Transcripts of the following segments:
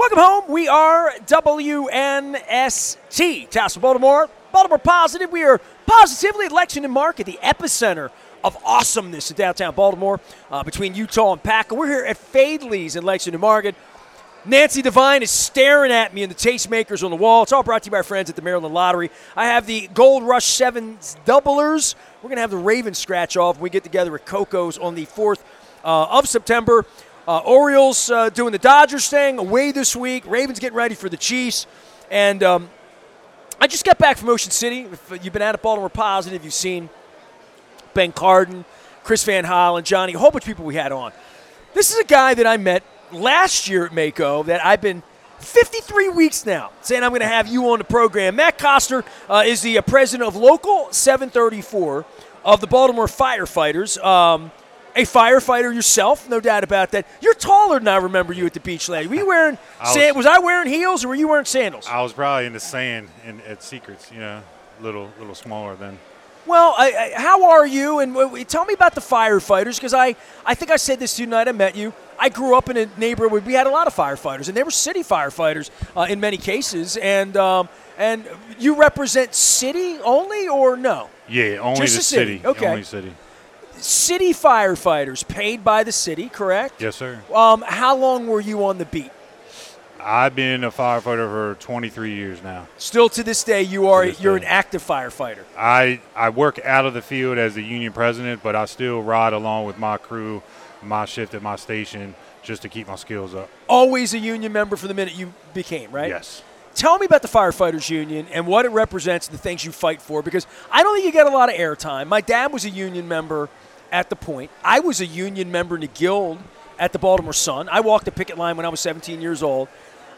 Welcome home. We are WNST, Tassel, Baltimore. Baltimore Positive. We are positively at Lexington Market, the epicenter of awesomeness in downtown Baltimore, between Utah and Paca. We're here at Fadley's in Lexington Market. Nancy Devine is staring at me in the tastemakers on the wall. It's all brought to you by our friends at the Maryland Lottery. I have the Gold Rush 7s doublers. We're going to have the Ravens scratch off when we get together at Coco's on the 4th of September. Orioles doing the Dodgers thing away this week. Ravens getting ready for the Chiefs. And I just got back from Ocean City. If you've been out at Baltimore Positive, you've seen Ben Carden, Chris Van Hollen, Johnny, a whole bunch of people we had on. This is a guy that I met last year at Mako that I've been 53 weeks now saying I'm going to have you on the program. Matt Koster is the president of Local 734 of the Baltimore Firefighters. A firefighter yourself, no doubt about that. You're taller than I remember you at the beach last. Were you wearing was I wearing heels or were you wearing sandals? I was probably in the sand at Secrets, little smaller than. Well, how are you? And tell me about the firefighters, because I think I said this to you the night I met you. I grew up in a neighborhood where we had a lot of firefighters, and they were city firefighters in many cases. And you represent city only or no? Yeah, only just the city. Okay. Only city. City firefighters paid by the city, correct? Yes, sir. How long were you on the beat? I've been a firefighter for 23 years now. Still to this day, you're an active firefighter. I work out of the field as the union president, but I still ride along with my crew, my shift at my station, just to keep my skills up. Always a union member from the minute you became, right? Yes. Tell me about the Firefighters Union and what it represents and the things you fight for, because I don't think you get a lot of airtime. My dad was a union member at the Point. I was a union member in the Guild at the Baltimore Sun. I walked the picket line when I was 17 years old.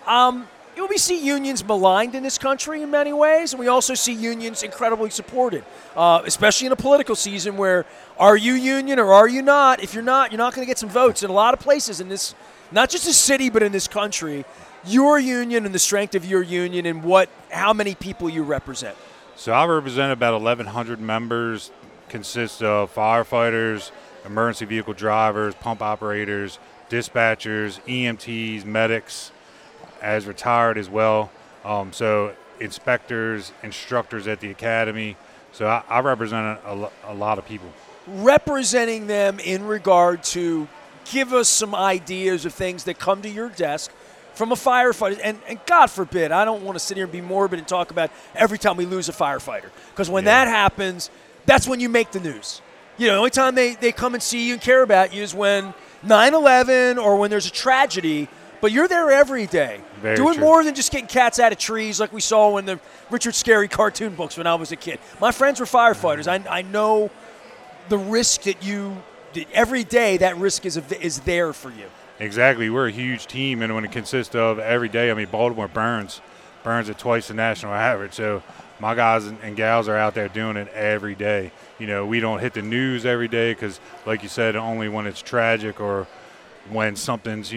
We see unions maligned in this country in many ways, and we also see unions incredibly supported, especially in a political season where are you union or are you not? If you're not going to get some votes. In a lot of places in this, not just this city, but in this country, your union and the strength of your union and how many people you represent. So I represent about 1,100 members, consists of firefighters, emergency vehicle drivers, pump operators, dispatchers, EMTs, medics, as retired as well. So inspectors, instructors at the academy. So I represent a lot of people. Representing them in regard to give us some ideas of things that come to your desk from a firefighter. And God forbid, I don't want to sit here and be morbid and talk about every time we lose a firefighter. Because when that happens, that's when you make the news. The only time they come and see you and care about you is when 9/11 or when there's a tragedy. But you're there every day, doing true. more than just getting cats out of trees like we saw in the Richard Scarry cartoon books when I was a kid. My friends were firefighters. I know the risk that every day that risk is there for you. Exactly. We're a huge team, and when it consists of every day, Baltimore burns at twice the national average. So my guys and gals are out there doing it every day. We don't hit the news every day because, like you said, only when it's tragic or when something's,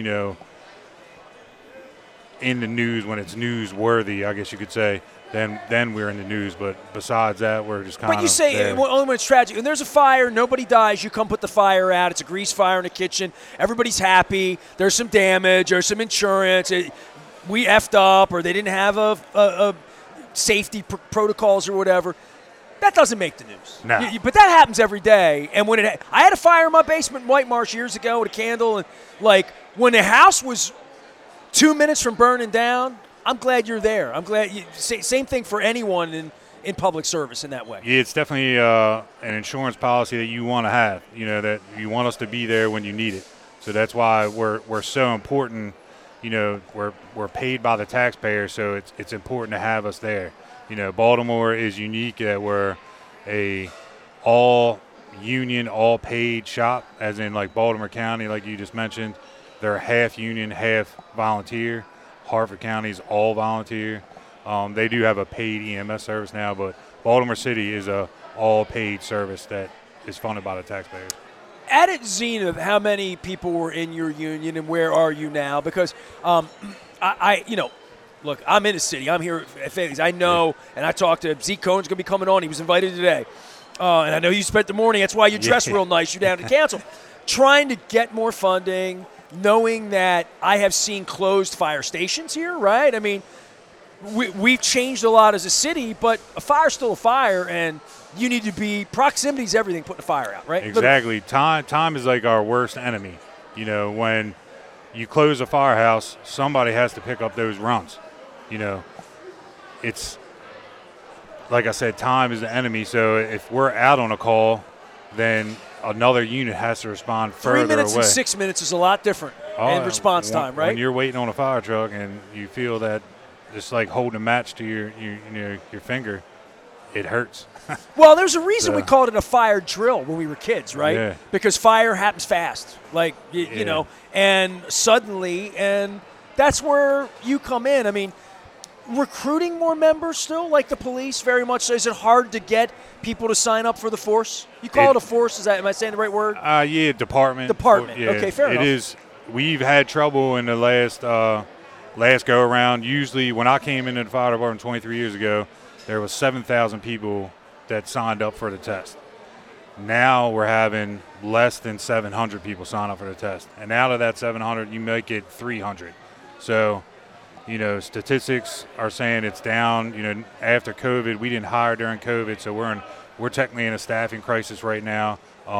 in the news, when it's newsworthy, I guess you could say, then we're in the news. But besides that, we're just kind of. But you say there. Only when it's tragic. When there's a fire, nobody dies. You come put the fire out. It's a grease fire in the kitchen. Everybody's happy. There's some damage. There's some insurance. We effed up, or they didn't have a safety protocols or whatever. That doesn't make the news. No. But that happens every day. And when I had a fire in my basement in White Marsh years ago with a candle, and when the house was 2 minutes from burning down, I'm glad you're there. I'm glad same thing for anyone in public service in that way. Yeah, it's definitely an insurance policy that you want to have. That you want us to be there when you need it. So that's why we're so important. We're paid by the taxpayer, so it's important to have us there. Baltimore is unique that we're a all union, all paid shop, as in like Baltimore County, like you just mentioned. They're half union, half volunteer. Harford County's all volunteer. They do have a paid EMS service now, but Baltimore City is a all paid service that is funded by the taxpayers. At its zenith, how many people were in your union, and where are you now? Because look, I'm in the city. I'm here at Fadley's. I know, and I talked to Zeke Cohen's going to be coming on. He was invited today. And I know you spent the morning. That's why you dress real nice. You're down at council. Trying to get more funding, knowing that I have seen closed fire stations here, right? I mean, we've changed a lot as a city, but a fire's still a fire, and you need to be – proximity is everything, putting a fire out, right? Exactly. Time is like our worst enemy. You know, when you close a firehouse, somebody has to pick up those runs. You know, it's – like I said, time is the enemy. So if we're out on a call, then another unit has to respond further away. 3 minutes and 6 minutes is a lot different in response time, right? When you're waiting on a fire truck and you feel that it's like holding a match to your finger, it hurts. Well, there's a reason we called it a fire drill when we were kids, right? Yeah. Because fire happens fast, like, you know, and suddenly, and that's where you come in. I mean, recruiting more members still, like the police, very much so. Is it hard to get people to sign up for the force? You call it a force? Am I saying the right word? Yeah, department. Department. Yeah, okay, fair enough. It is. We've had trouble in the last go around. Usually, when I came into the fire department 23 years ago, there was 7,000 people that signed up for the test. Now we're having less than 700 people sign up for the test, and out of that 700, you make it 300. So, you know, statistics are saying it's down. You know, after COVID, we didn't hire during COVID, so we're technically in a staffing crisis right now.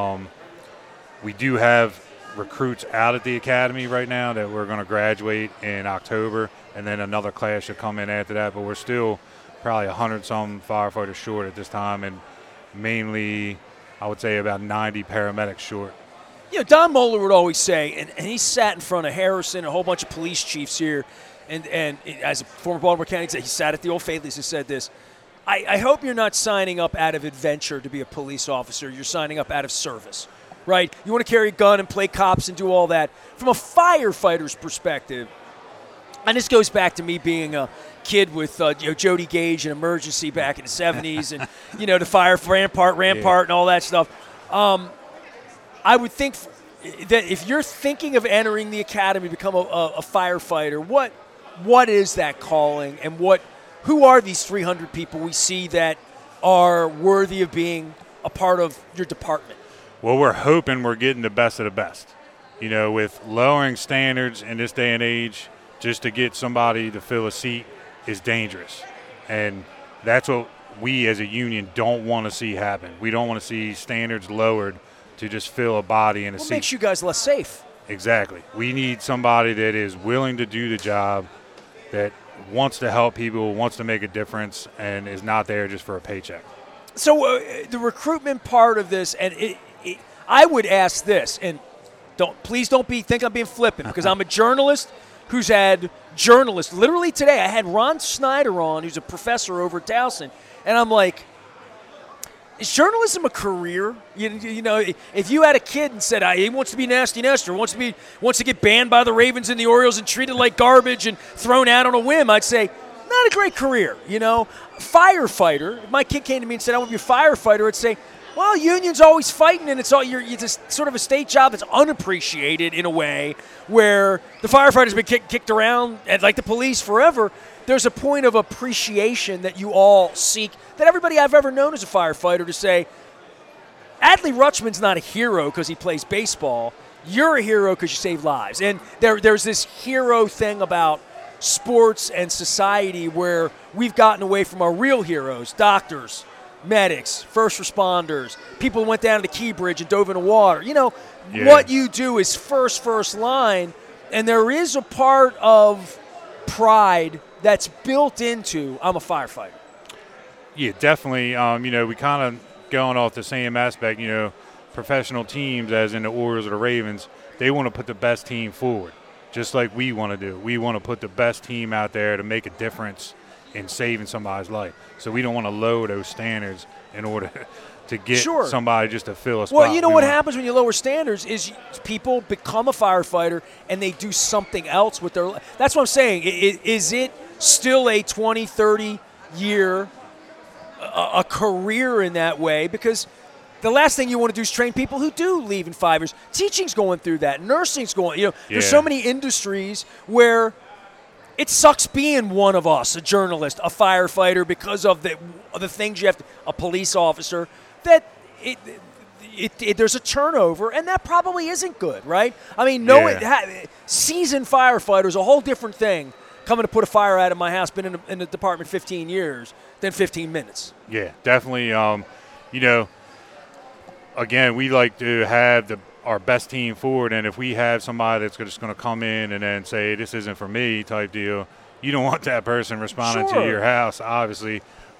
We do have recruits out at the academy right now that we're going to graduate in October, and then another class should come in after that. But we're still probably 100-some firefighters short at this time, and mainly, I would say, about 90 paramedics short. You know, Don Moeller would always say, and he sat in front of Harrison and a whole bunch of police chiefs here, and as a former Baltimore County, he sat at the Old Faithleys and said this, I hope you're not signing up out of adventure to be a police officer. You're signing up out of service, right? You want to carry a gun and play cops and do all that. From a firefighter's perspective, and this goes back to me being a kid with Jody Gage and Emergency back in the 70s and, you know, the fire Rampart and all that stuff. I would think that if you're thinking of entering the academy to become a firefighter, what is that calling, and who are these 300 people we see that are worthy of being a part of your department? Well, we're hoping we're getting the best of the best. You know, with lowering standards in this day and age, just to get somebody to fill a seat is dangerous. And that's what we as a union don't want to see happen. We don't want to see standards lowered to just fill a body in a seat. What makes you guys less safe? Exactly. We need somebody that is willing to do the job, that wants to help people, wants to make a difference, and is not there just for a paycheck. So the recruitment part of this, and I would ask this, and please don't think I'm being flippant, because I'm a journalist who's had journalists. Literally today, I had Ron Snyder on, who's a professor over at Towson, and I'm like, is journalism a career? You know, if you had a kid and said he wants to be Nasty Nestor, wants to get banned by the Ravens and the Orioles and treated like garbage and thrown out on a whim, I'd say, not a great career. You know, firefighter. If my kid came to me and said, I want to be a firefighter, I'd say, well, union's always fighting, and it's just sort of a state job that's unappreciated in a way, where the firefighter's been kicked around, and like the police forever. There's a point of appreciation that you all seek, that everybody I've ever known as a firefighter to say, Adley Rutschman's not a hero because he plays baseball. You're a hero because you save lives. And there's this hero thing about sports and society where we've gotten away from our real heroes, doctors, medics, first responders, people who went down to the Key Bridge and dove in the water. You know, what you do is first line, and there is a part of pride that's built into I'm a firefighter. Yeah, definitely. You know, we kind of going off the same aspect, you know, professional teams, as in the Orioles or the Ravens, they want to put the best team forward, just like we want to do. We want to put the best team out there to make a difference in saving somebody's life. So we don't want to lower those standards in order to get somebody just to fill a spot. Well, you know what happens when you lower standards is people become a firefighter and they do something else with their life. That's what I'm saying. Is it still a 20, 30-year a career in that way? Because the last thing you want to do is train people who do leave in 5 years. Teaching's going through that. Nursing's going, you know, there's so many industries where it sucks being one of us, a journalist, a firefighter, because of the things you have to, a police officer, that there's a turnover, and that probably isn't good, right? I mean, seasoned firefighters, a whole different thing. Coming to put a fire out in my house, been in the department 15 years, than 15 minutes. Yeah, definitely. Again, we like to have our best team forward, and if we have somebody that's just going to come in and then say, this isn't for me type deal, you don't want that person responding to your house, obviously.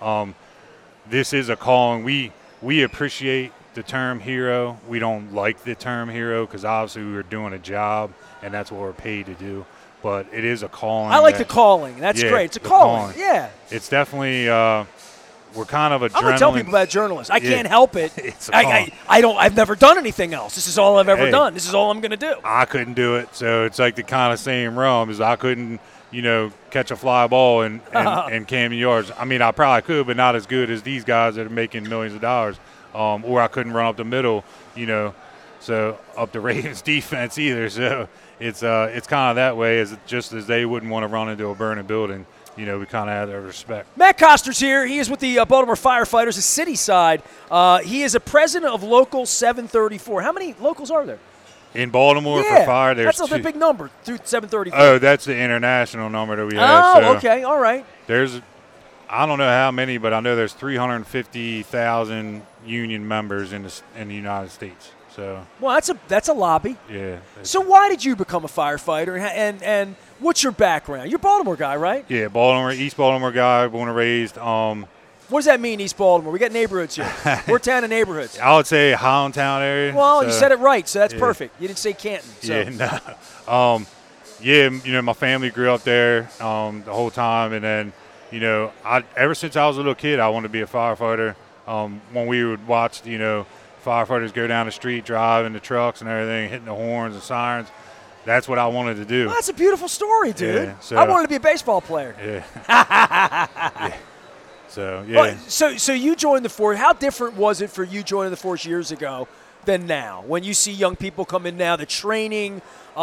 This is a calling. We appreciate the term hero. We don't like the term hero because obviously we're doing a job, and that's what we're paid to do. But it is a calling. I like the calling. That's great. It's a calling. Yeah. It's definitely we're kind of adrenaline. I'm going to tell people about journalists. I can't help it. It's a calling. I've never done anything else. This is all I've ever done. This is all I'm going to do. I couldn't do it. So it's like the kind of same realm is I couldn't, catch a fly ball and Camden Yards. I mean, I probably could, but not as good as these guys that are making millions of dollars. Or I couldn't run up the middle, so up the Ravens defense either. So it's kind of that way, as just as they wouldn't want to run into a burning building. We kind of have that respect. Matt Koster's here. He is with the Baltimore Firefighters, the city side. He is a president of Local 734. How many locals are there? In Baltimore for fire, there's that's a big number, through 734. Oh, that's the international number that we have. Oh, so okay, all right. I don't know how many, but I know there's 350,000 union members in the United States. So well, that's a lobby. Yeah. So why did you become a firefighter, and what's your background? You're a Baltimore guy, right? Yeah, East Baltimore guy, born and raised. What does that mean, East Baltimore? We got neighborhoods here. We're a town of neighborhoods. I would say Highlandtown area. Well, you said it right, so that's perfect. You didn't say Canton. So. Yeah, no. My family grew up there the whole time, and then, ever since I was a little kid, I wanted to be a firefighter. When we would watch, firefighters go down the street, driving the trucks and everything, hitting the horns and sirens, that's what I wanted to do. Well, that's a beautiful story, dude. Yeah, so, I wanted to be a baseball player. Yeah. Yeah. So, yeah. Well, so you joined the force. How different was it for you joining the force years ago than now? When you see young people come in now, the training,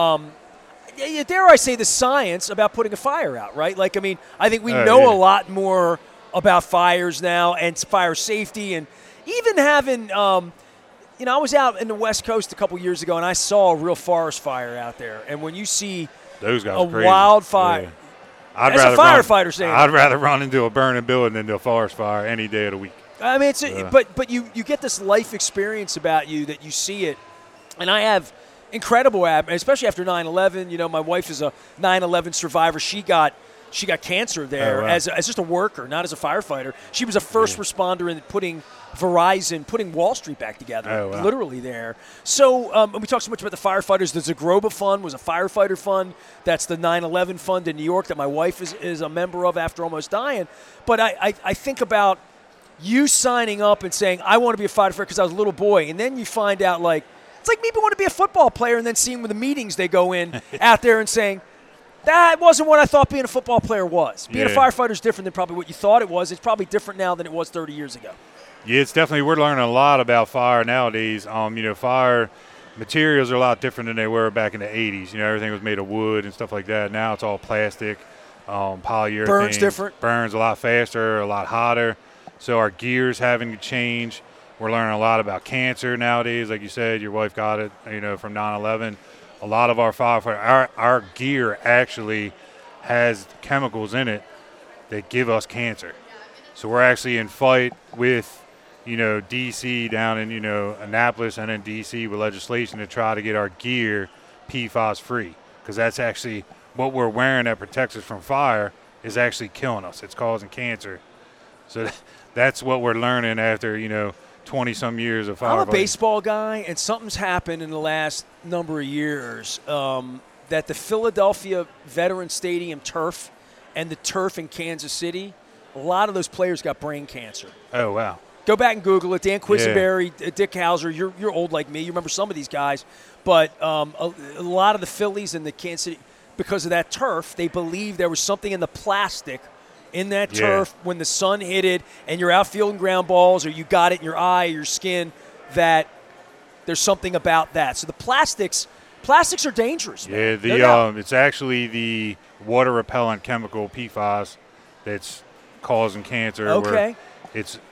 dare I say the science about putting a fire out, right? Like, I mean, I think we know a lot more about fires now and fire safety, and even having, I was out in the West Coast a couple years ago, and I saw a real forest fire out there. And when you see those guys a wildfire, yeah. I'd rather run into a burning building than into a forest fire any day of the week. I mean, but you get this life experience about you that you see it, and I have incredible, especially after 9/11. My wife is a 9/11 survivor. She got cancer there as just a worker, not as a firefighter. She was a first responder in putting Wall Street back together, literally there. So we talk so much about the firefighters. The Zagroba Fund was a firefighter fund. That's the 9/11 fund in New York that my wife is a member of after almost dying. But I think about you signing up and saying, I want to be a firefighter because I was a little boy. And then you find out, like, it's like maybe want to be a football player and then seeing the meetings they go in out there and saying, that wasn't what I thought being a football player was. Being a firefighter is different than probably what you thought it was. It's probably different now than it was 30 years ago. Yeah, it's definitely, we're learning a lot about fire nowadays. Fire materials are a lot different than they were back in the 80s. Everything was made of wood and stuff like that. Now it's all plastic, polyurethane. Burns different. Burns a lot faster, a lot hotter. So our gear's having to change. We're learning a lot about cancer nowadays. Like you said, your wife got it, from 9/11. A lot of our firefighter, our gear actually has chemicals in it that give us cancer. So we're actually in fight with, D.C. down in, Annapolis and in D.C. with legislation to try to get our gear PFAS free, because that's actually what we're wearing that protects us from fire is actually killing us. It's causing cancer. So that's what we're learning after, 20-some years of firefighting. I'm a baseball guy, and something's happened in the last number of years that the Philadelphia Veterans Stadium turf and the turf in Kansas City, a lot of those players got brain cancer. Oh, wow. Go back and Google it. Dan Quisenberry, Dick Hauser, you're old like me. You remember some of these guys. But a lot of the Phillies and the Kansas City, because of that turf, they believe there was something in the plastic in that turf when the sun hit it and you're out fielding ground balls or you got it in your eye or your skin, that there's something about that. So the plastics are dangerous, man. Yeah, it's actually the water repellent chemical PFAS that's causing cancer. Okay.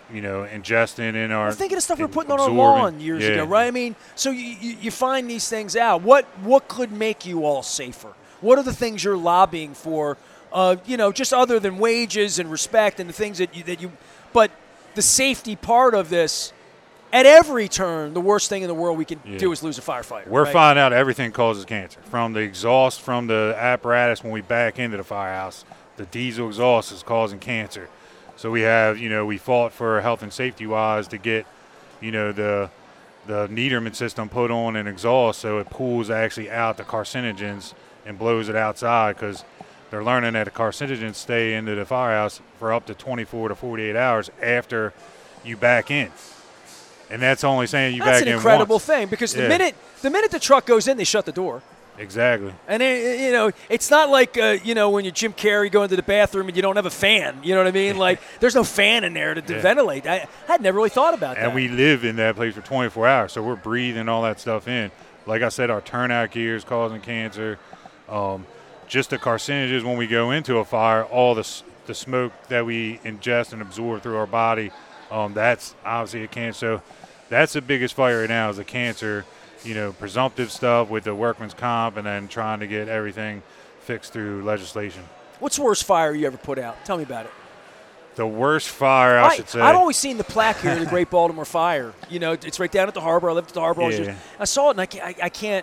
ingesting in our. I'm thinking of stuff we were putting on our absorbing. lawn years Yeah. ago, right? I mean, so you find these things out. What could make you all safer? What are the things you're lobbying for? Just other than wages and respect and the things that you. But the safety part of this, at every turn, the worst thing in the world we can do is lose a firefighter. We're right? finding out everything causes cancer, from the exhaust, from the apparatus when we back into the firehouse. The diesel exhaust is causing cancer. So we have, we fought for health and safety wise to get, the Niederman system put on an exhaust so it pulls actually out the carcinogens and blows it outside, because they're learning that the carcinogens stay into the firehouse for up to 24 to 48 hours after you back in. And that's only saying you back in once. That's an incredible thing, because the minute the truck goes in, they shut the door. Exactly. And, it's not like, when you Jim Carrey go into the bathroom and you don't have a fan. You know what I mean? Like, there's no fan in there to ventilate. I had never really thought about that. And we live in that place for 24 hours, so we're breathing all that stuff in. Like I said, our turnout gear is causing cancer. Just the carcinogens when we go into a fire, all the smoke that we ingest and absorb through our body, that's obviously a cancer. So that's the biggest fight right now, is the cancer, presumptive stuff with the workman's comp, and then trying to get everything fixed through legislation. What's the worst fire you ever put out? Tell me about it. The worst fire, I should say. I've always seen the plaque here, the Great Baltimore Fire. It's right down at the harbor. I lived at the harbor. Yeah. I saw it, and I can't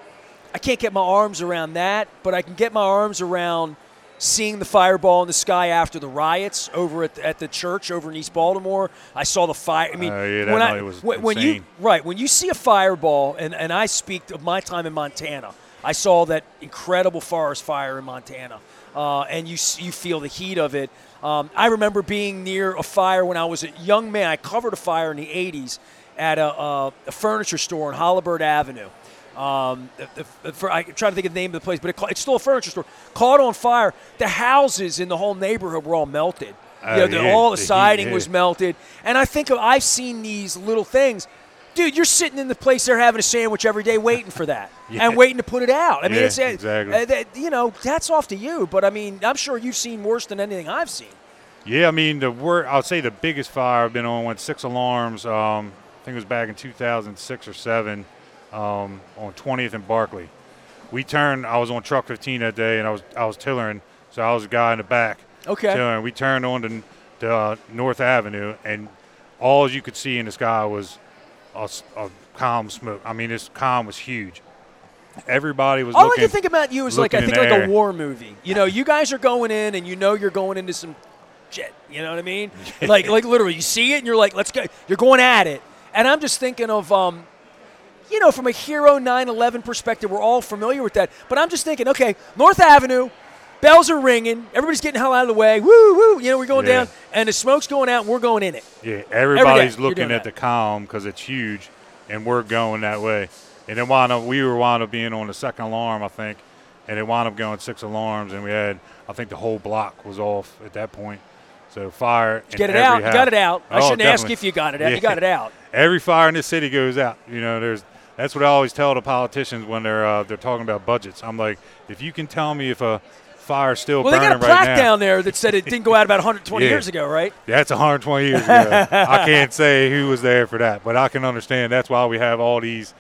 get my arms around that, but I can get my arms around seeing the fireball in the sky after the riots over at the church over in East Baltimore. I saw the fire. I mean, that night was insane. when you see a fireball, and I speak of my time in Montana, I saw that incredible forest fire in Montana, and you feel the heat of it. I remember being near a fire when I was a young man. I covered a fire in the 80s at a furniture store on Holabird Avenue. I'm trying to think of the name of the place, but it's still a furniture store. Caught on fire. The houses in the whole neighborhood were all melted. All the siding was melted. And I've seen these little things. Dude, you're sitting in the place there having a sandwich every day waiting for that and waiting to put it out. I mean, exactly. That's off to you. But, I mean, I'm sure you've seen worse than anything I've seen. Yeah, I mean, I'll say the biggest fire I've been on went 6 alarms. I think it was back in 2006 or 7. On 20th and Barkley. I was on truck 15 that day, and I was tillering, so I was the guy in the back. Okay. Tillering. We turned on to North Avenue, and all you could see in the sky was a column smoke. I mean, this column was huge. Everybody was all looking. I can think about you is like a war movie. You guys are going in, and you're going into some shit. You know what I mean? like literally, you see it, and you're like, let's go. You're going at it, and I'm just thinking of from a Hero 9/11 perspective, we're all familiar with that. But I'm just thinking, okay, North Avenue, bells are ringing, everybody's getting the hell out of the way, woo, woo, we're going down, and the smoke's going out, and we're going in it. Yeah, everybody's looking at the column because it's huge, and we're going that way. And then we wound up being on the second alarm, I think, and it wound up going 6 alarms, and we had, I think the whole block was off at that point. So fire. Get it out. You got it out. I shouldn't ask if you got it out. Yeah. You got it out. Every fire in this city goes out. That's what I always tell the politicians when they're talking about budgets. I'm like, if you can tell me if a fire's still burning right now. Well, they got a plaque down there that said it didn't go out about 120 years ago, right? That's 120 years ago. I can't say who was there for that, but I can understand. That's why we have all these,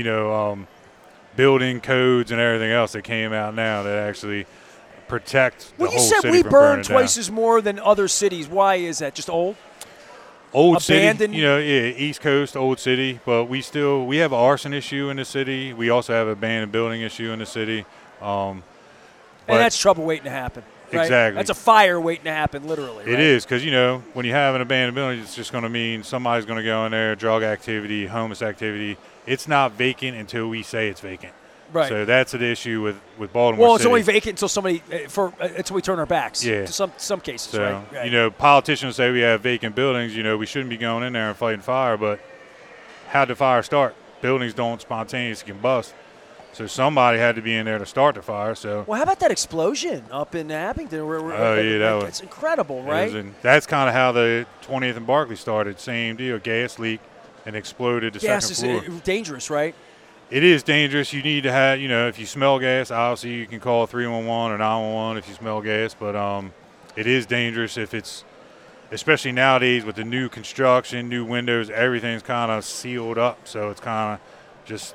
building codes and everything else that came out now that actually protect the whole city from burning down. You said we burn twice as more than other cities. Why is that? Just old? Old abandoned. City, East Coast, old city, but we have an arson issue in the city. We also have an abandoned building issue in the city. And that's trouble waiting to happen. Right? Exactly. That's a fire waiting to happen, literally. It is, because, when you have an abandoned building, it's just going to mean somebody's going to go in there, drug activity, homeless activity. It's not vacant until we say it's vacant. Right. So that's an issue with Baltimore Well, it's City. only vacant until until we turn our backs. Yeah. To some cases, so, right? Politicians say we have vacant buildings. We shouldn't be going in there and fighting fire. But how'd the fire start? Buildings don't spontaneously combust. So somebody had to be in there to start the fire. So. Well, how about that explosion up in Abington? It's incredible, right? That's kind of how the 20th and Barkley started. Same deal, gas leak, and exploded the second floor. Gas is dangerous, right? It is dangerous. You need to have, if you smell gas, obviously you can call 311 or 911 if you smell gas. But it is dangerous if it's, especially nowadays with the new construction, new windows, everything's kind of sealed up. So it's kind of just,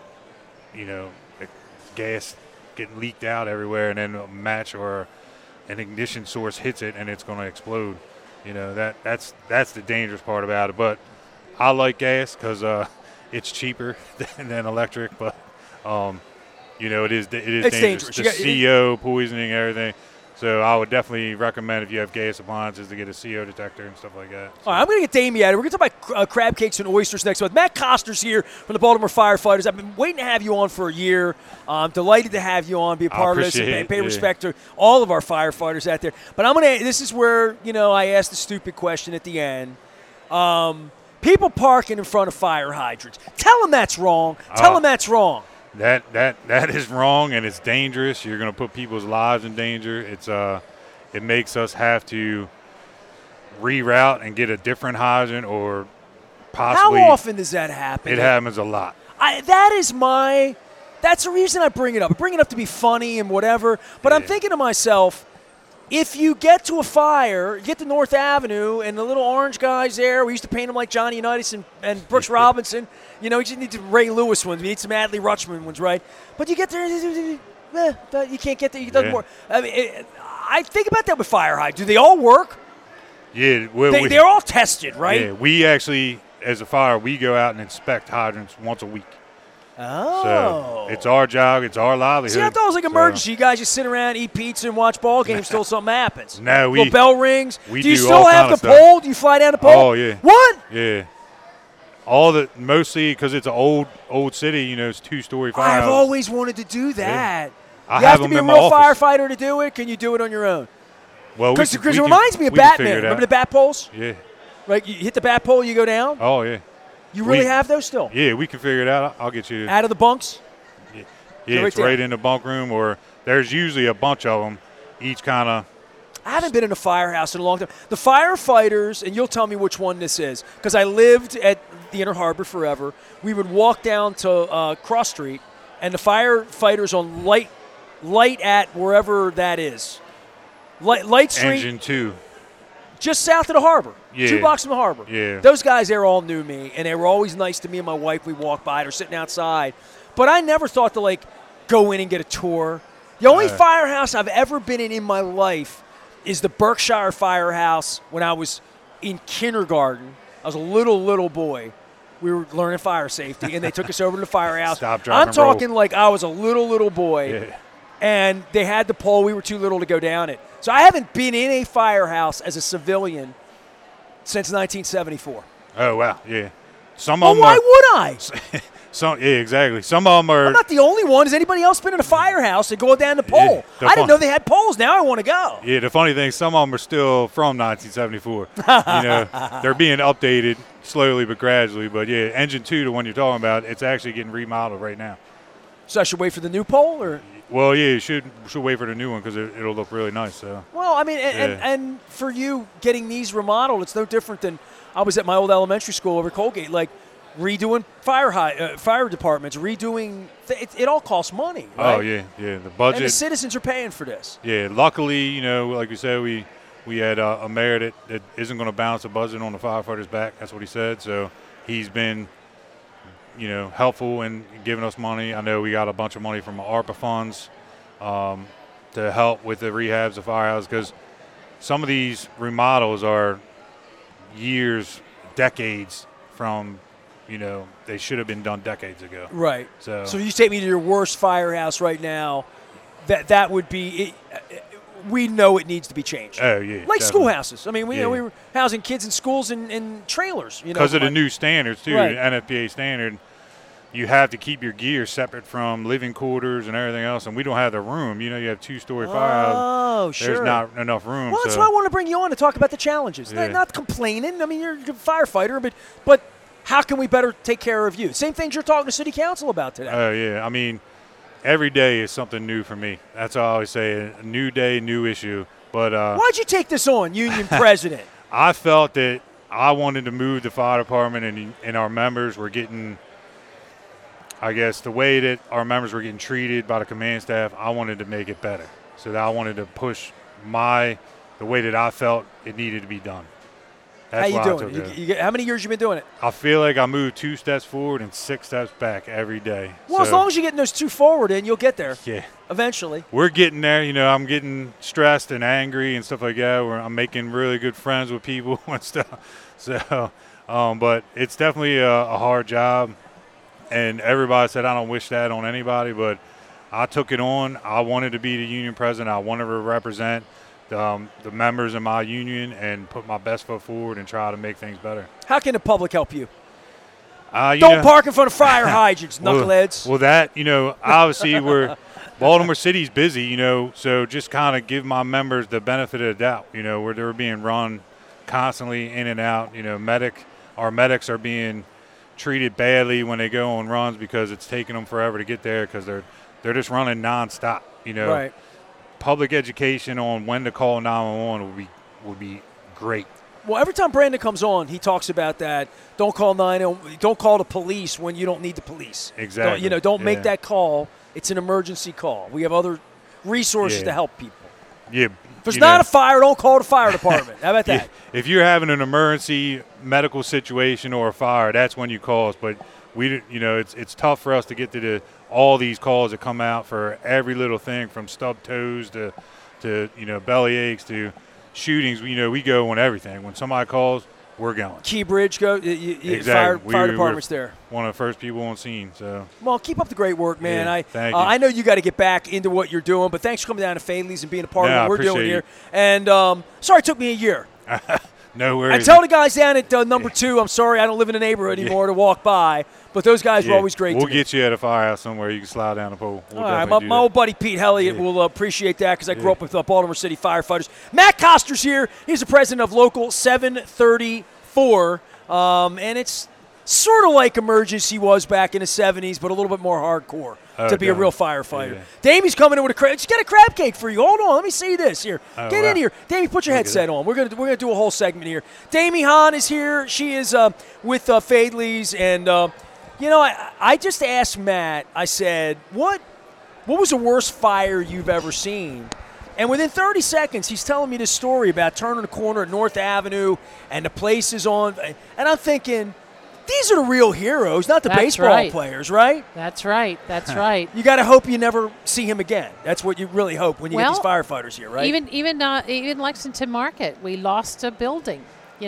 gas getting leaked out everywhere, and then a match or an ignition source hits it and it's going to explode. That's the dangerous part about it. But I like gas because it's cheaper than electric. But it is dangerous. The CO poisoning, everything. So I would definitely recommend if you have gas appliances to get a CO detector and stuff like that. So. All right, I'm going to get Damie out of it. We're going to talk about crab cakes and oysters next month. Matt Koster's here from the Baltimore Firefighters. I've been waiting to have you on for a year. I'm delighted to have you on, be a part of this, and pay respect to all of our firefighters out there. But this is where, I ask the stupid question at the end. People parking in front of fire hydrants. Tell them that's wrong. Tell them that's wrong. That is wrong, and it's dangerous. You're going to put people's lives in danger. It makes us have to reroute and get a different hydrant, or possibly. How often does that happen? It happens a lot. That's the reason I bring it up. I bring it up to be funny and whatever. But I'm thinking to myself, if you get to a fire, you get to North Avenue, and the little orange guys there, we used to paint them like Johnny Unitas and Brooks Robinson. You just need some Ray Lewis ones. We need some Adley Rutschman ones, right? But you get there, you can't get there. It doesn't work. I think about that with fire hydrants. Do they all work? Yeah. They're all tested, right? Yeah. We actually, as a fire, we go out and inspect hydrants once a week. Oh. So it's our job. It's our livelihood. See, I thought it was like emergency. You guys just sit around, eat pizza, and watch ball games till something happens. No, the bell rings. Do you still have the pole? Do you fly down the pole? Oh, yeah. What? Yeah. Mostly because it's an old city, it's 2-story firehouse. I've always wanted to do that. Yeah. You have to be a real firefighter to do it. Can you do it on your own? Well, because it reminds me of Batman. Remember the bat poles? Yeah. Right, you hit the bat pole, you go down. Oh yeah. You really have those still? Yeah, we can figure it out. I'll get you. Out of the bunks? Yeah, it's right in the bunk room, or there's usually a bunch of them, each kind of. I haven't been in a firehouse in a long time. The firefighters, and you'll tell me which one this is, because I lived at the Inner Harbor forever. We would walk down to Cross Street, and the firefighters on light at wherever that is. Light Street. Engine 2. Just south of the harbor. Yeah. 2 blocks from the harbor. Yeah. Those guys there all knew me, and they were always nice to me and my wife. We walked by. They're sitting outside. But I never thought to, go in and get a tour. The only firehouse I've ever been in my life is the Berkshire Firehouse when I was in kindergarten. I was a little boy. We were learning fire safety, and they took us over to the firehouse. Stop, drop, I'm talking like I was a little boy. Yeah. And they had the pole. We were too little to go down it. So I haven't been in a firehouse as a civilian since 1974. Oh, wow, yeah. Why would I? Yeah, exactly. Some of them are. I'm not the only one. Has anybody else been in a firehouse and go down the pole? Yeah, I didn't know they had poles. Now I want to go. Yeah, the funny thing, some of them are still from 1974. They're being updated slowly but gradually. But, yeah, Engine 2, the one you're talking about, it's actually getting remodeled right now. So I should wait for the new pole? Or? Well, yeah, you should wait for the new one because it'll look really nice. So. Well, I mean, and for you getting these remodeled, it's no different than I was at my old elementary school over Colgate, redoing fire departments, redoing it all costs money. Right? Oh yeah, the budget. And the citizens are paying for this. Yeah, luckily, like we said, we had a mayor that isn't going to balance the budget on the firefighters' back. That's what he said. So he's been, helpful in giving us money. I know we got a bunch of money from ARPA funds to help with the rehabs of firehouses because some of these remodels are years, decades from. They should have been done decades ago. Right. So you take me to your worst firehouse right now, that would be we know it needs to be changed. Oh, yeah. Like definitely. Schoolhouses. I mean, we were housing kids in schools in trailers. Because of the new standards, too, right. The NFPA standard. You have to keep your gear separate from living quarters and everything else, and we don't have the room. You have 2-story firehouses. Oh, sure. There's not enough room. Well, that's why I want to bring you on to talk about the challenges. Yeah. Not complaining. I mean, you're a firefighter, but how can we better take care of you? Same things you're talking to city council about today. Oh, yeah. I mean, every day is something new for me. That's all I always say, a new day, new issue. But why'd you take this on, union president? I felt that I wanted to move the fire department, and our members were getting, I guess, the way that our members were getting treated by the command staff, I wanted to make it better. So that I wanted to push the way that I felt it needed to be done. That's How why I you took doing? it. How many years you been doing it? I feel like I move 2 steps forward and 6 steps back every day. Well, as long as you're getting those 2 forward in, you'll get there. Yeah. Eventually. We're getting there. I'm getting stressed and angry and stuff like that. I'm making really good friends with people and stuff. So, but it's definitely a hard job. And everybody said I don't wish that on anybody, but I took it on. I wanted to be the union president. I wanted to represent the members in my union and put my best foot forward and try to make things better. How can the public help you? Don't Don't park in front of fire hydrants, knuckleheads. Well, that, obviously Baltimore City's busy, so just kind of give my members the benefit of the doubt, where they're being run constantly in and out. Our medics are being treated badly when they go on runs because it's taking them forever to get there because they're just running nonstop, Right. Public education on when to call 911 would be great. Well, every time Brandon comes on, he talks about that. Don't call 911. Don't call the police when you don't need the police. Exactly. Don't make that call. It's an emergency call. We have other resources to help people. Yeah. If there's not a fire, don't call the fire department. How about that? If you're having an emergency medical situation or a fire, that's when you call us. But it's tough for us to get to all these calls that come out for every little thing from stubbed toes to belly aches to shootings. We go on everything. When somebody calls, we're going. Key Bridge, Exactly. Fire department's there. One of the first people on scene. So. Well, keep up the great work, man. Yeah, thank you. I know you got to get back into what you're doing, but thanks for coming down to Fadley's and being a part of what we're doing here. And sorry it took me a year. No worries. I tell the guys down at number 2, I'm sorry I don't live in the neighborhood anymore to walk by, but those guys were always great. We'll get you at a firehouse somewhere. You can slide down the pole. All right, my old buddy Pete Helliott will appreciate that because I grew up with Baltimore City firefighters. Matt Koster's here. He's the president of Local 734, and it's sort of like emergency was back in the 70s, but a little bit more hardcore to be a real firefighter. Yeah. Damie's coming in with a crab. Just get a crab cake for you. Hold on, let me see this here. Get in here, Damie. Put your headset on. We're gonna do a whole segment here. Damie Hahn is here. She is with Fadley's, and I just asked Matt. I said, what was the worst fire you've ever seen? And within 30 seconds, he's telling me this story about turning the corner at North Avenue, and the place is on. And I'm thinking, these are the real heroes, not the baseball players, right? That's right. That's right. You got to hope you never see him again. That's what you really hope when you get these firefighters here, right? Even Lexington Market, we lost a building. In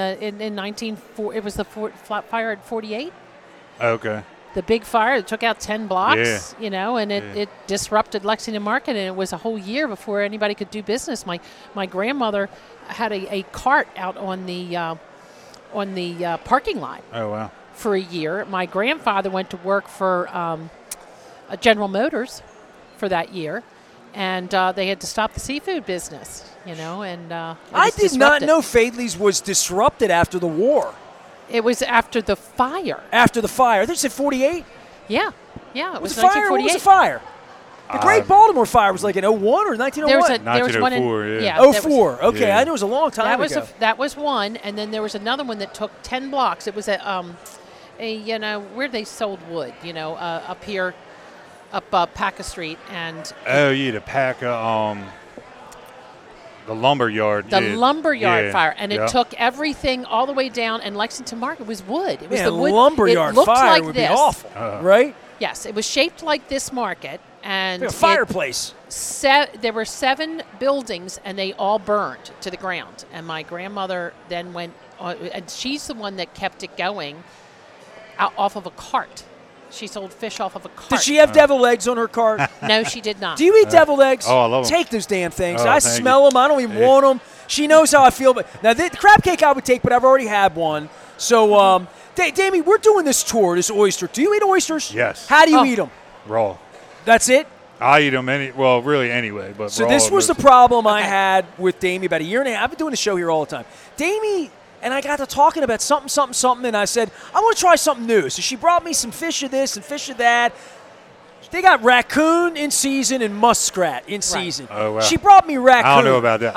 1940, it was the fire at 48. Okay. The big fire that took out 10 blocks. And it disrupted Lexington Market, and it was a whole year before anybody could do business. My grandmother had a cart out on the parking lot. Oh, wow. For a year. My grandfather went to work for General Motors for that year, and they had to stop the seafood business, and I did not know Fadley's was disrupted after the war. It was after the fire. After the fire. They said 48? Yeah. It was 1948. What was the fire? The Great Baltimore Fire was like in 01 or 1901? There was one in 04. Okay, I knew it was a long time ago. That was one, and then there was another one that took 10 blocks. It was where they sold wood, up here, up Paca Street, and the Paca, the lumber yard. The lumber yard fire, and it took everything all the way down, and Lexington Market was wood. It was the wood. Lumber yard fire like would this. Be awful, right? Yes, it was shaped like this market. And like a fireplace. There were 7 buildings, and they all burned to the ground. And my grandmother then went, and she's the one that kept it going off of a cart. She sold fish off of a cart. Did she have deviled eggs on her cart? No, she did not. Do you eat deviled eggs? Oh, I love them. Take those damn things. I smell them. I don't even want them. She knows how I feel. But now, the crab cake I would take, but I've already had one. So, Damie, we're doing this tour, this oyster. Do you eat oysters? Yes. How do you eat them? Raw. That's it? I eat them really anyway. But so this was the problem I had with Damie about a year and a half. I've been doing the show here all the time. Damie and I got to talking about something, and I said, I want to try something new. So she brought me some fish of this and fish of that. They got raccoon in season and muskrat in season. Oh, wow. She brought me raccoon. I don't know about that.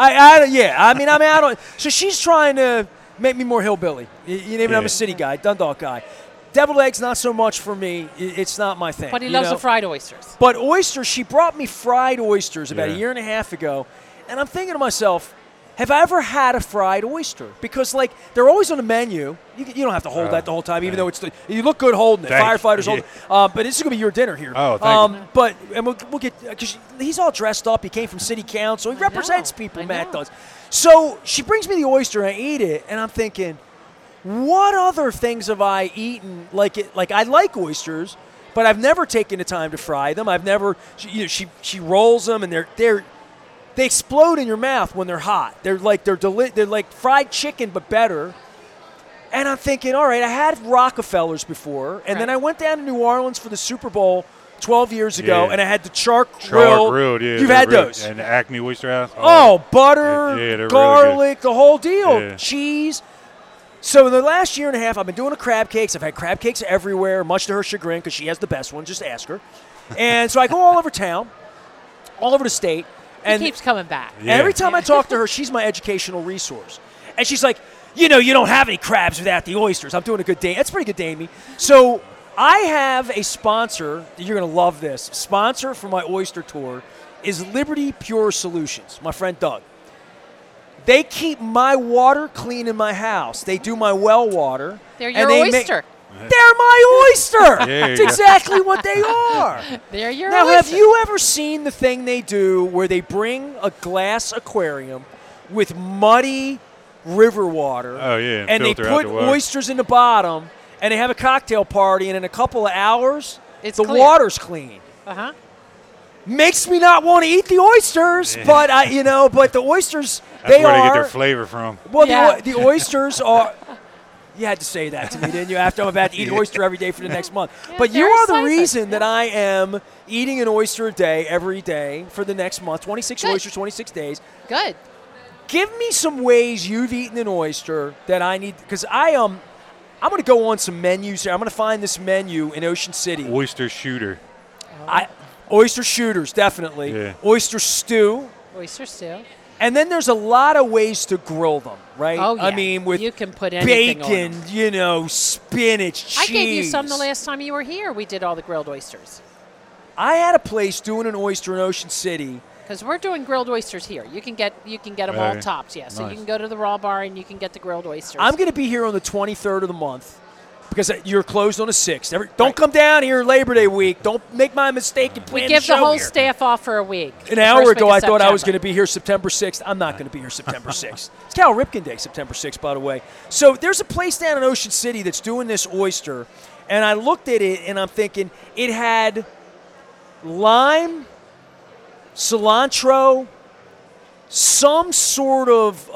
I don't. So she's trying to make me more hillbilly. I'm a city guy, Dundalk guy. Deviled eggs, not so much for me. It's not my thing. But he loves the fried oysters. But oysters, she brought me fried oysters about a year and a half ago. And I'm thinking to myself, have I ever had a fried oyster? Because, like, they're always on the menu. You don't have to hold that the whole time, even though you look good holding it. Firefighters hold it. But this is going to be your dinner here. Oh, thank you. But we'll get – because he's all dressed up. He came from city council. He represents people, Matt does. So she brings me the oyster, and I eat it, and I'm thinking, what other things have I eaten? Like I like oysters, but I've never taken the time to fry them. I've never – she rolls them, and they explode in your mouth when they're hot. They're like fried chicken, but better. And I'm thinking, all right, I had Rockefellers before, and then I went down to New Orleans for the Super Bowl 12 years ago, and I had the charred grilled. Yeah, you've had those. And the Acme Oyster House. Oh, butter, garlic, really the whole deal, cheese. So in the last year and a half, I've been doing the crab cakes. I've had crab cakes everywhere, much to her chagrin, because she has the best one. Just ask her. And so I go all over town, all over the state. And he keeps coming back. Yeah. Every time I talk to her, she's my educational resource. And she's like, you don't have any crabs without the oysters. I'm doing a good day. That's pretty good day, Amy. So I have a sponsor. You're going to love this. Sponsor for my oyster tour is Liberty Pure Solutions, my friend Doug. They keep my water clean in my house. They do my well water. They're your oyster. They're my oyster. That's exactly what they are. They're your oyster. Now, oyster. have you ever seen the thing they do where they bring a glass aquarium with muddy river water? Oh, yeah. And they put oysters in the bottom, and they have a cocktail party, and in a couple of hours, the water's clean. Uh-huh. Makes me not want to eat the oysters, but but the oysters, that's where they get their flavor from. Well, the oysters are. You had to say that to me, didn't you? After I'm about to eat an oyster every day for the next month. Yeah, but you are the reason that I am eating an oyster a day every day for the next month. 26 oysters, 26 days. Good. Give me some ways you've eaten an oyster that I need, because I'm going to go on some menus here. I'm going to find this menu in Ocean City. Oyster shooter. Oyster shooters, definitely. Yeah. Oyster stew. Oyster stew. And then there's a lot of ways to grill them, right? Oh, yeah. I mean, with you can put anything bacon, on them. Spinach, cheese. I gave you some the last time you were here. We did all the grilled oysters. I had a place doing an oyster in Ocean City. Because we're doing grilled oysters here. You can get them all topped, yeah. So you can go to the Raw Bar and you can get the grilled oysters. I'm going to be here on the 23rd of the month because you're closed on the 6th. Don't come down here Labor Day week. Don't make my mistake and plan We give the whole here. Staff off for a week. An hour ago, I thought I was going to be here September 6th. I'm not going to be here September 6th. It's Cal Ripken Day, September 6th, by the way. So there's a place down in Ocean City that's doing this oyster, and I looked at it, and I'm thinking it had lime, cilantro, some sort of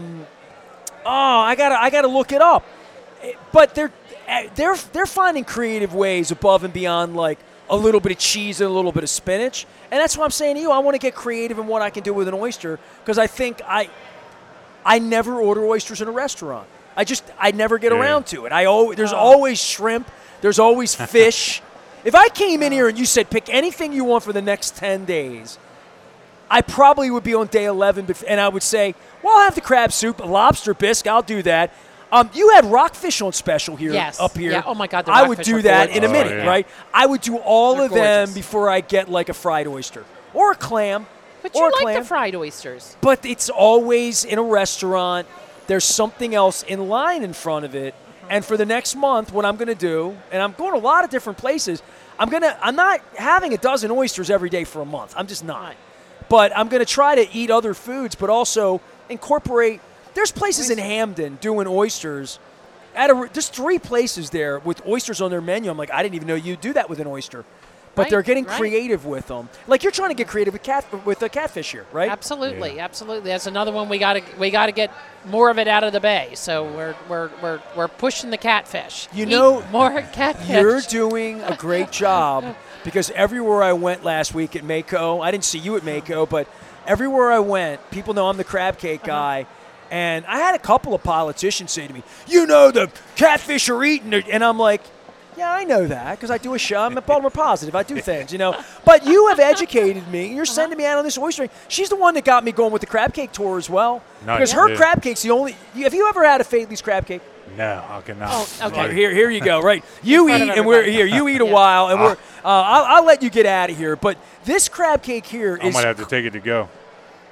I gotta look it up. But they're finding creative ways above and beyond like a little bit of cheese and a little bit of spinach. And that's what I'm saying to you. I want to get creative in what I can do with an oyster because I think I never order oysters in a restaurant. I never get around to it. There's always shrimp. There's always fish. If I came in here and you said pick anything you want for the next 10 days, I probably would be on day 11, and I would say, well, I'll have the crab soup, a lobster bisque, I'll do that. You had rockfish on special here, up here. Yeah. Oh, my God, the I would rockfish do are that gorgeous. in a minute, right? I would do all They're of them gorgeous. before I get like a fried oyster or a clam. But or you a like clam. the fried oysters. But it's always in a restaurant. There's something else in line in front of it. And for the next month, what I'm going to do, and I'm going to a lot of different places, I'm not having a dozen oysters every day for a month. I'm just not. But I'm going to try to eat other foods, but also incorporate. There's places in Hamden doing oysters. There's 3 places there with oysters on their menu. I'm like, I didn't even know you'd do that with an oyster. But they're getting creative with them. Like you're trying to get creative with a catfish here, right? Absolutely, absolutely. That's another one we got to get more of it out of the bay. So we're pushing the catfish. More catfish. You're doing a great job because everywhere I went last week at Mako, I didn't see you at Mako, but everywhere I went, people know I'm the crab cake guy. And I had a couple of politicians say to me, the catfish are eating it. And I'm like, yeah, I know that because I do a show. I'm a Baltimore Positive. I do things, But you have educated me. You're sending me out on this oyster. She's the one that got me going with the crab cake tour as well. Because her crab cake's the only – have you ever had a Faidley's crab cake? No, I cannot. Oh, okay. Here you go. Right, you eat and we're here. You eat a while, and we're. I'll let you get out of here. But this crab cake here I might have to take it to go.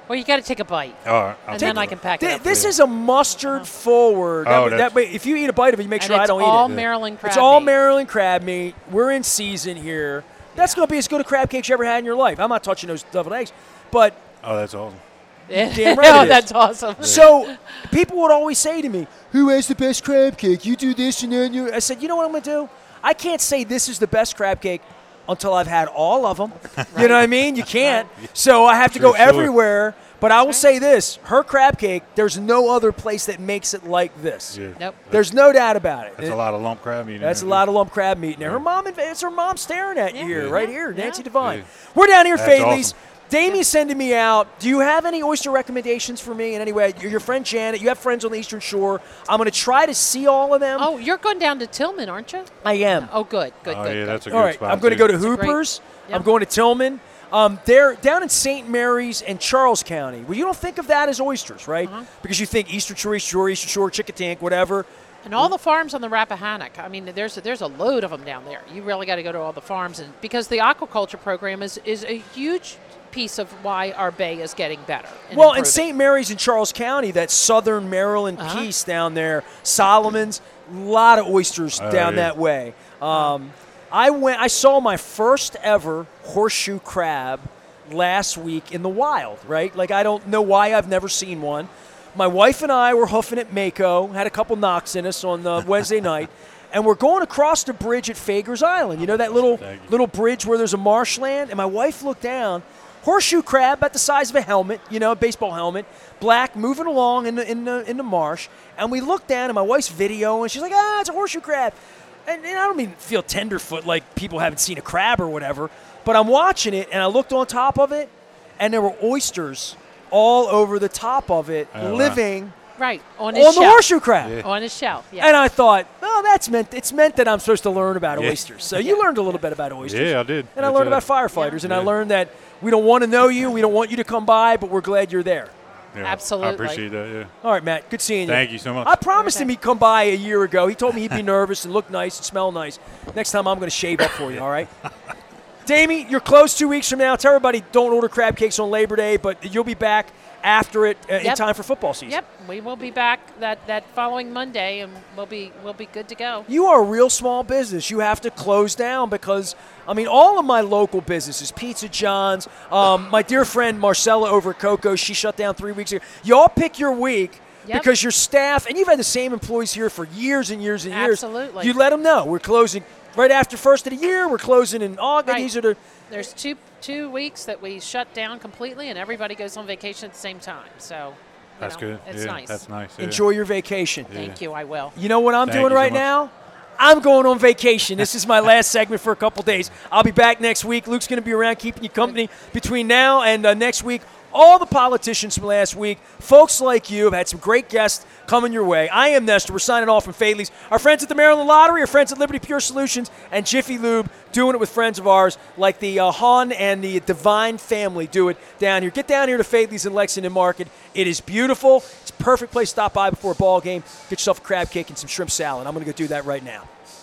Well, you got to take a bite, I'll and take then I it. can pack it up. This is a mustard forward. Oh, that way, if you eat a bite of it, you make And sure I it's don't all eat it. Maryland crab It's all meat. Maryland crab meat. We're in season here. That's going to be as good a crab cake you ever had in your life. I'm not touching those deviled eggs, but Oh, that's awesome. damn right Oh, it is. that's awesome. So people would always say to me, "Who has the best crab cake? You do this and then you." I said, "You know what I'm going to do? I can't say this is the best crab cake until I've had all of them. You know what I mean? You can't. So I have to go Sure. everywhere. But I will say this: her crab cake. There's no other place that makes it like this. Yeah. Nope. There's no doubt about it. That's a lot of lump crab meat. in That's a there, lot too. of lump crab meat in there. Her mom, it's her mom staring at you here, Yeah. right Yeah. here, Yeah. Nancy Devine. Yeah. We're down here at That's Fadley's. awesome. Damien's sending me out. Do you have any oyster recommendations for me in any way? Your friend Janet, you have friends on the Eastern Shore. I'm going to try to see all of them. Oh, you're going down to Tillman, aren't you? I am. Oh, good. Oh, yeah, good. that's a good All right, spot. I'm going to too. go to It's a great- Hooper's. Yep. I'm going to Tillman. They're down in St. Mary's and Charles County. Well, you don't think of that as oysters, right? Because you think Eastern Shore, Chickatank, whatever. And all the farms on the Rappahannock. I mean, there's a load of them down there. You really got to go to all the farms, and because the aquaculture program is a huge piece of why our bay is getting better. And Well, in improving. St. Mary's and Charles County, that southern Maryland piece down there, Solomon's, a lot of oysters down yeah. that way. I saw my first ever horseshoe crab last week in the wild, right? Like, I don't know why I've never seen one. My wife and I were hoofing at Mako, had a couple knocks in us on Wednesday night, and we're going across the bridge at Fager's Island. You know that little bridge where there's a marshland? And my wife looked down, horseshoe crab about the size of a helmet, a baseball helmet, black, moving along in the marsh. And we looked down, and my wife's video, and she's like, it's a horseshoe crab. And I don't mean feel tenderfoot like people haven't seen a crab or whatever, but I'm watching it, and I looked on top of it, and there were oysters all over the top of it, Oh, wow. living right on his on the shelf. horseshoe crab. Yeah. On his shelf. Yeah. And I thought, it's meant that I'm supposed to learn about oysters. So you learned a little bit about oysters. Yeah, I did. And I learned about firefighters, and I Yeah. learned that we don't want to know you, we don't want you to come by, but we're glad you're there. Yeah, Absolutely. I appreciate that, yeah. All right, Matt, good seeing you. Thank you so much. I promised him he'd come by a year ago. He told me he'd be nervous and look nice and smell nice. Next time I'm going to shave up for you, all right? Damie, you're closed 2 weeks from now. Tell everybody don't order crab cakes on Labor Day, but you'll be back after it in Yep. time for football season. Yep, we will be back that following Monday, and we'll be good to go. You are a real small business. You have to close down because, all of my local businesses, Pizza John's, my dear friend Marcella over at Coco, she shut down 3 weeks ago. You all pick your week Yep. because your staff, and you've had the same employees here for years and years and years. Absolutely. You let them know. We're closing right after first of the year. We're closing in August. Right. These are the There's two weeks that we shut down completely, and everybody goes on vacation at the same time. So That's good. It's yeah, nice. That's nice. Yeah. enjoy your vacation. Thank you. I will. You know what I'm Thank doing you so right much. now? I'm going on vacation. This is my last segment for a couple days. I'll be back next week. Luke's going to be around keeping you company between now and next week. All the politicians from last week, folks like you, have had some great guests coming your way. I am Nestor. We're signing off from Fadley's. Our friends at the Maryland Lottery, our friends at Liberty Pure Solutions, and Jiffy Lube doing it with friends of ours like the Hahn and the Divine family do it down here. Get down here to Fadley's in Lexington Market. It is beautiful. It's a perfect place to stop by before a ball game. Get yourself a crab cake and some shrimp salad. I'm going to go do that right now.